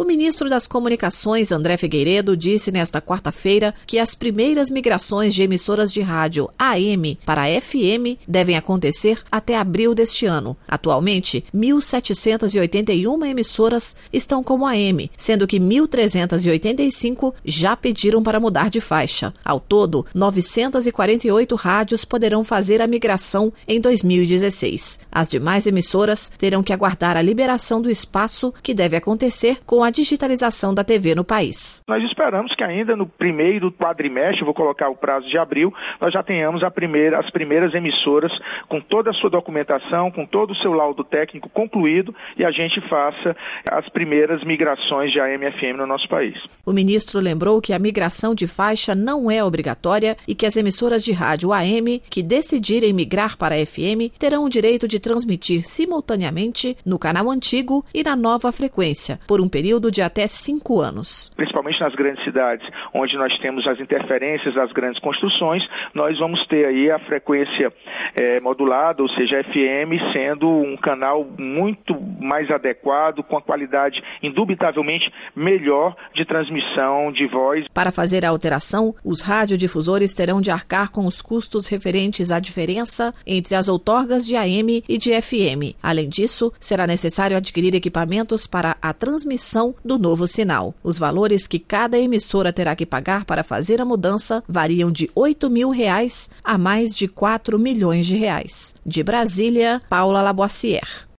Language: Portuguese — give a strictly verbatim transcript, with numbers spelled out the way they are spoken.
O ministro das Comunicações, André Figueiredo, disse nesta quarta-feira que as primeiras migrações de emissoras de rádio A M para F M devem acontecer até abril deste ano. Atualmente, mil setecentas e oitenta e uma emissoras estão como A M, sendo que mil trezentas e oitenta e cinco já pediram para mudar de faixa. Ao todo, novecentas e quarenta e oito rádios poderão fazer a migração em dois mil e dezesseis. As demais emissoras terão que aguardar a liberação do espaço, que deve acontecer com a digitalização da T V no país. Nós esperamos que ainda no primeiro quadrimestre, vou colocar o prazo de abril, nós já tenhamos a primeira, as primeiras emissoras com toda a sua documentação, com todo o seu laudo técnico concluído, e a gente faça as primeiras migrações de A M e F M no nosso país. O ministro lembrou que a migração de faixa não é obrigatória e que as emissoras de rádio A M que decidirem migrar para F M terão o direito de transmitir simultaneamente no canal antigo e na nova frequência, por um período de até cinco anos. Principalmente nas grandes cidades, onde nós temos as interferências das grandes construções, nós vamos ter aí a frequência é, modulada, ou seja, F M, sendo um canal muito mais adequado, com a qualidade indubitavelmente melhor de transmissão de voz. Para fazer a alteração, os radiodifusores terão de arcar com os custos referentes à diferença entre as outorgas de A M e de F M. Além disso, será necessário adquirir equipamentos para a transmissão do novo sinal. Os valores que cada emissora terá que pagar para fazer a mudança variam de oito mil reais a mais de quatro milhões de reais. De Brasília, Paula Laboissière.